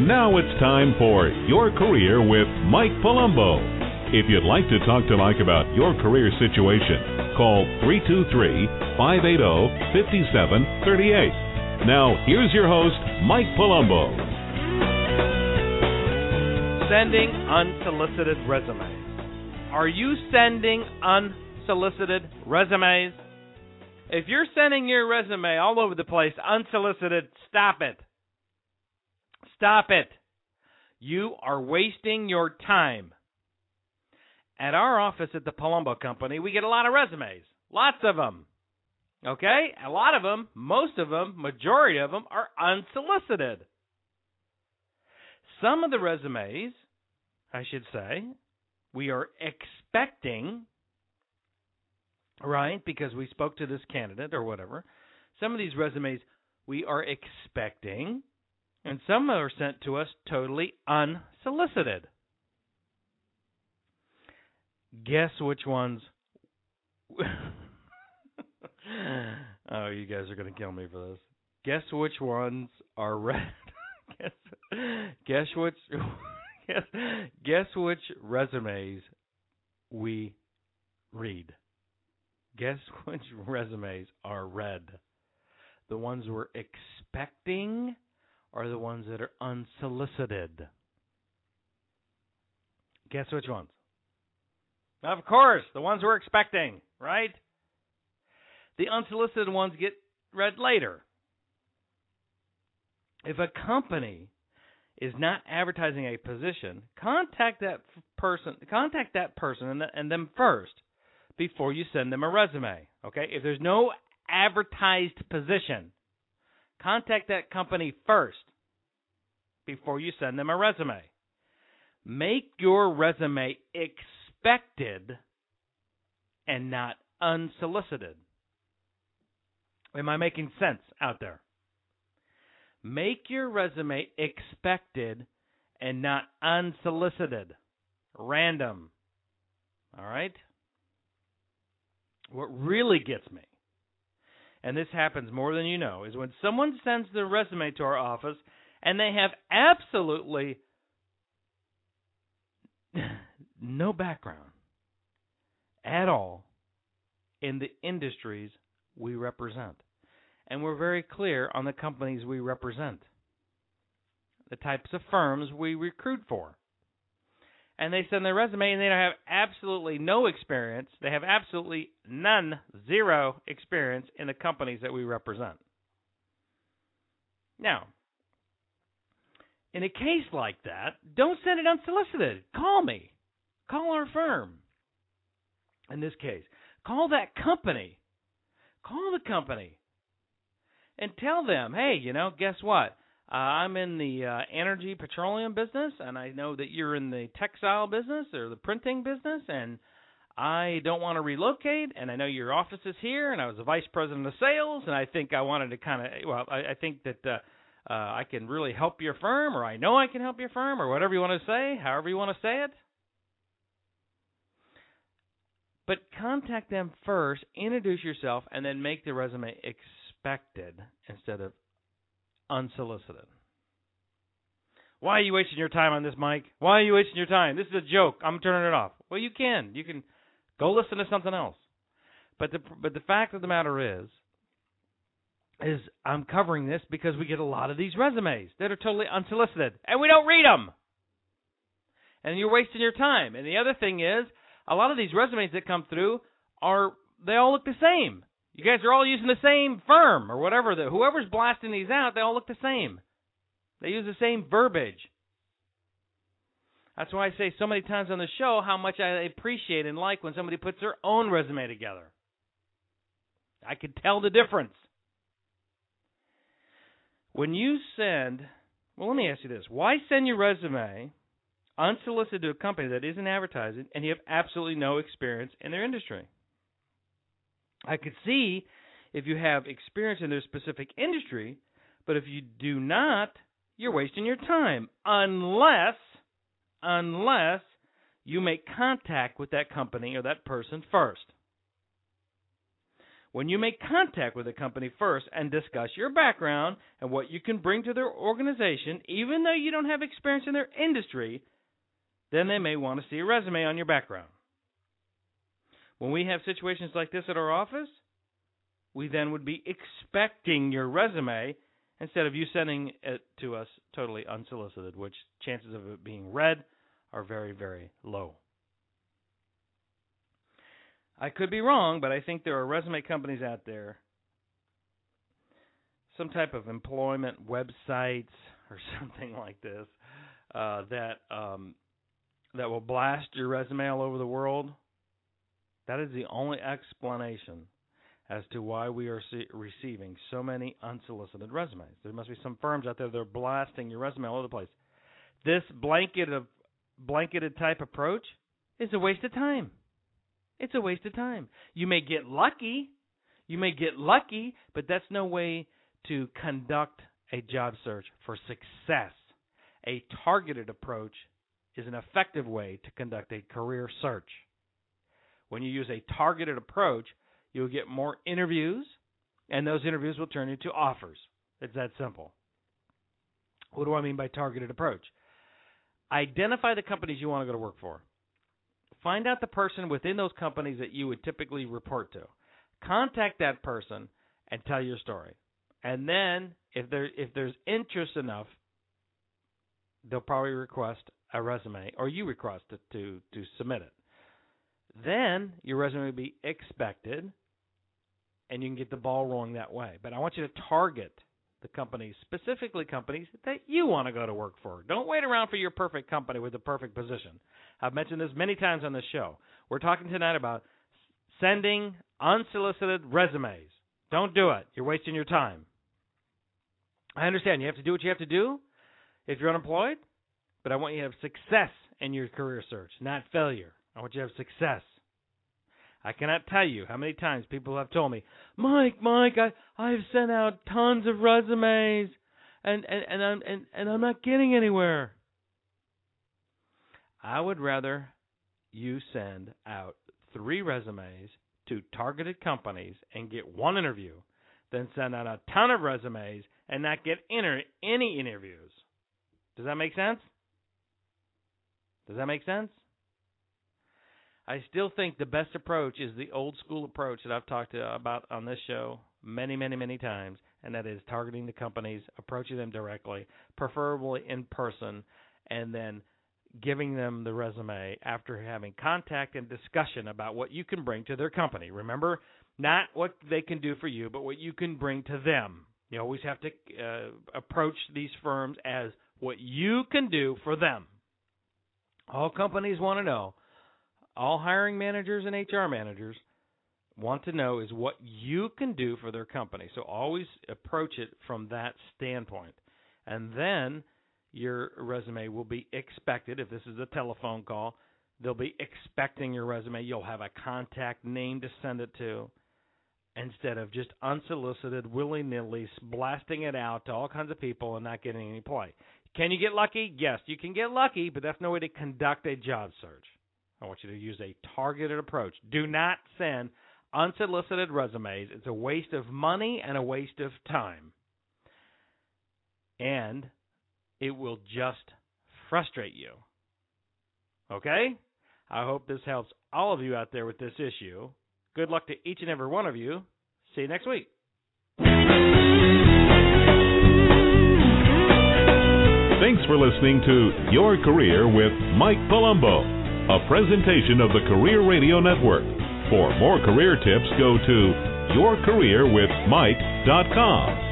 Now it's time for Your Career with Mike Palumbo. If you'd like to talk to Mike about your career situation, call 323-580-5738. Now, here's your host, Mike Palumbo. Sending unsolicited resumes. Are you sending unsolicited resumes? If you're sending your resume all over the place unsolicited, stop it. Stop it. You are wasting your time. At our office at the Palumbo Company, we get a lot of resumes. Lots of them. Okay? A lot of them, most of them, majority of them are unsolicited. Some of the resumes, I should say, we are expecting, right, because we spoke to this candidate or whatever. Some of these resumes we are expecting, and some are sent to us totally unsolicited. Guess which ones? Oh, you guys are going to kill me for this. Guess which ones are read? Guess which resumes we read. Guess which resumes are read. The ones we're expecting are the ones that are unsolicited. Guess which ones? Of course, the ones we're expecting, right? The unsolicited ones get read later. If a company is not advertising a position, contact that person and them first before you send them a resume. Okay? If there's no advertised position, contact that company first before you send them a resume. Make your resume expected and not unsolicited. Am I making sense out there? Make your resume expected and not unsolicited. Random. All right? What really gets me, and this happens more than you know, is when someone sends their resume to our office and they have absolutely no background at all in the industries we represent. And we're very clear on the companies we represent, the types of firms we recruit for. And they send their resume and they have absolutely no experience. They have absolutely zero experience in the companies that we represent. Now, in a case like that, don't send it unsolicited. Call me. Call our firm. In this case, call that company. Call the company. And tell them, hey, guess what? I'm in the energy petroleum business, and I know that you're in the textile business or the printing business, and I don't want to relocate, and I know your office is here, and I was the vice president of sales, and I think I wanted to I think that I can really help your firm, or I know I can help your firm, or whatever you want to say, however you want to say it. But contact them first, introduce yourself, and then make the resume expected instead of unsolicited. Why are you wasting your time on this, Mike? Why are you wasting your time? This is a joke. I'm turning it off. Well, you can. You can go listen to something else. But the fact of the matter is I'm covering this because we get a lot of these resumes that are totally unsolicited, and we don't read them. And you're wasting your time. And the other thing is, a lot of these resumes that come through they all look the same. You guys are all using the same firm or whatever. Whoever's blasting these out, they all look the same. They use the same verbiage. That's why I say so many times on the show how much I appreciate and like when somebody puts their own resume together. I can tell the difference. When you let me ask you this. Why send your resume unsolicited to a company that isn't advertising and you have absolutely no experience in their industry? I could see if you have experience in their specific industry, but if you do not, you're wasting your time unless you make contact with that company or that person first. When you make contact with a company first and discuss your background and what you can bring to their organization, even though you don't have experience in their industry, then they may want to see a resume on your background. When we have situations like this at our office, we then would be expecting your resume instead of you sending it to us totally unsolicited, which chances of it being read are very, very low. I could be wrong, but I think there are resume companies out there, some type of employment websites or something like this, that will blast your resume all over the world. That is the only explanation as to why we are receiving so many unsolicited resumes. There must be some firms out there that are blasting your resume all over the place. This blanketed type approach is a waste of time. It's a waste of time. You may get lucky, but that's no way to conduct a job search for success. A targeted approach is an effective way to conduct a career search. When you use a targeted approach, you'll get more interviews, and those interviews will turn into offers. It's that simple. What do I mean by targeted approach? Identify the companies you want to go to work for. Find out the person within those companies that you would typically report to. Contact that person and tell your story. And then, if there's interest enough, they'll probably request a resume, or you request it to submit it. Then your resume will be expected, and you can get the ball rolling that way. But I want you to target the companies, specifically companies that you want to go to work for. Don't wait around for your perfect company with the perfect position. I've mentioned this many times on this show. We're talking tonight about sending unsolicited resumes. Don't do it. You're wasting your time. I understand you have to do what you have to do if you're unemployed, but I want you to have success in your career search, not failure. I want you to have success. I cannot tell you how many times people have told me, Mike, I've sent out tons of resumes, and I'm not getting anywhere. I would rather you send out 3 resumes to targeted companies and get 1 interview than send out a ton of resumes and not get any interviews. Does that make sense? Does that make sense? I still think the best approach is the old school approach that I've talked about on this show many, many, many times, and that is targeting the companies, approaching them directly, preferably in person, and then giving them the resume after having contact and discussion about what you can bring to their company. Remember, not what they can do for you, but what you can bring to them. You always have to approach these firms as what you can do for them. All companies want to know, all hiring managers and HR managers want to know is what you can do for their company. So always approach it from that standpoint. And then your resume will be expected. If this is a telephone call, they'll be expecting your resume. You'll have a contact name to send it to instead of just unsolicited, willy-nilly blasting it out to all kinds of people and not getting any play. Can you get lucky? Yes, you can get lucky, but that's no way to conduct a job search. I want you to use a targeted approach. Do not send unsolicited resumes. It's a waste of money and a waste of time. And it will just frustrate you. Okay? I hope this helps all of you out there with this issue. Good luck to each and every one of you. See you next week. Thanks for listening to Your Career with Mike Palumbo, a presentation of the Career Radio Network. For more career tips, go to yourcareerwithmike.com.